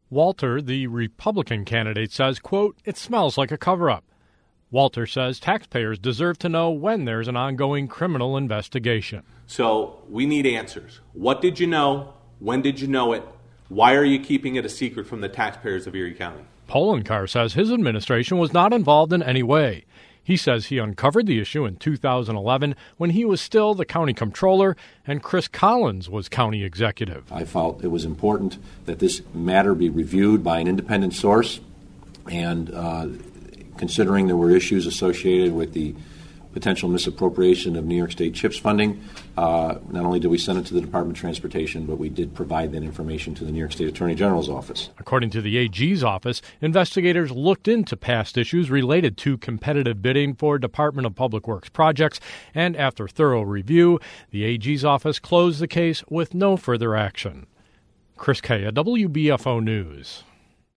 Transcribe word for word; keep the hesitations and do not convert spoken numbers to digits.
Walter, the Republican candidate, says, quote, "It smells like a cover-up." Walter says taxpayers deserve to know when there's an ongoing criminal investigation. So we need answers. What did you know? When did you know it? Why are you keeping it a secret from the taxpayers of Erie County? Poloncarz says his administration was not involved in any way. He says he uncovered the issue in two thousand eleven when he was still the county comptroller and Chris Collins was county executive. I felt it was important that this matter be reviewed by an independent source, and uh, considering there were issues associated with the potential misappropriation of New York State CHIPS funding, uh, not only did we send it to the Department of Transportation, but we did provide that information to the New York State Attorney General's office. According to the A G's office, investigators looked into past issues related to competitive bidding for Department of Public Works projects, and after thorough review, the A G's office closed the case with no further action. Chris Kaya, W B F O News.